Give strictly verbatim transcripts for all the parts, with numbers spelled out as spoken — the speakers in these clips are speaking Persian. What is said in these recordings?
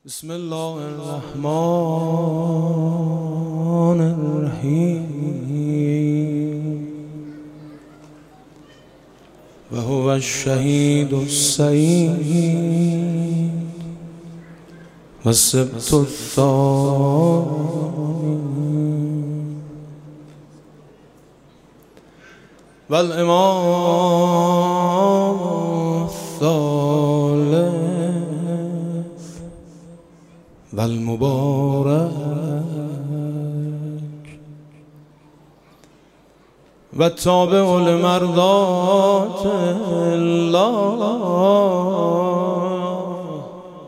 بسم الله الرحمن الرحيم وهو الشهيد السيد والسبت الثاني والإمام الثالث والمبارك والتابع لمرضات الله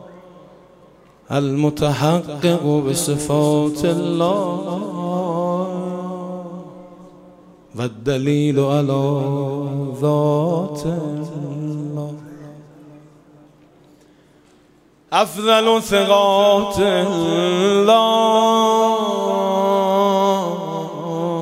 المتحقق بصفات الله والدليل على ذات الله أفضل ثقات الله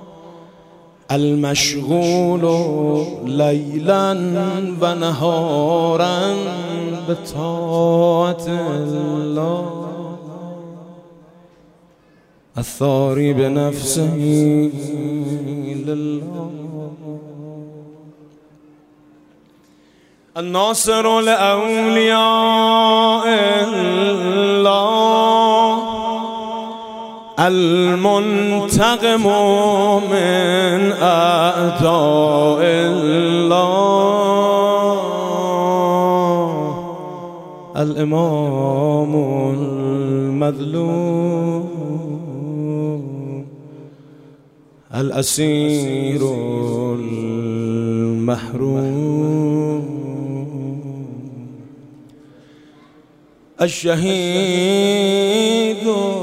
المشغول ليلا ونهارا بطاعة الله الثاري بنفسه لله الناصر لأولياء الله المنتقم من أعداء الله الإمام المظلوم الأسير المحروم الشهيد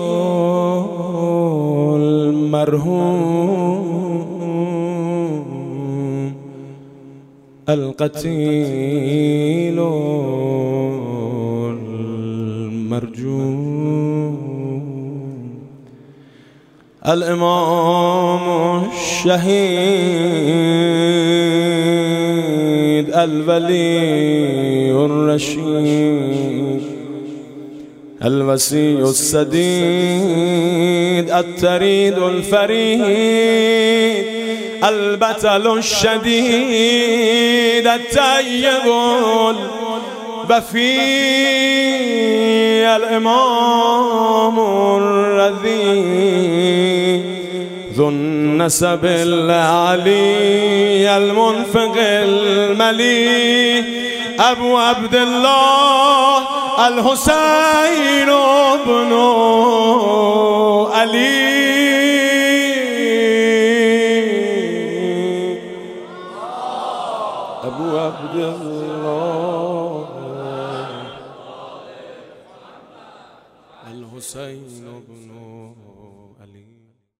المرحوم القتيل المرجوم الإمام الشهيد الولي الرشيد الوسيء السديد التريد الفريد البطل الشديد الطيب الوفي الإمام الرذي ذو النسب العلي المنفق الملي أبو عبد الله الحسين بن علي أبو عبد الله الحسين بن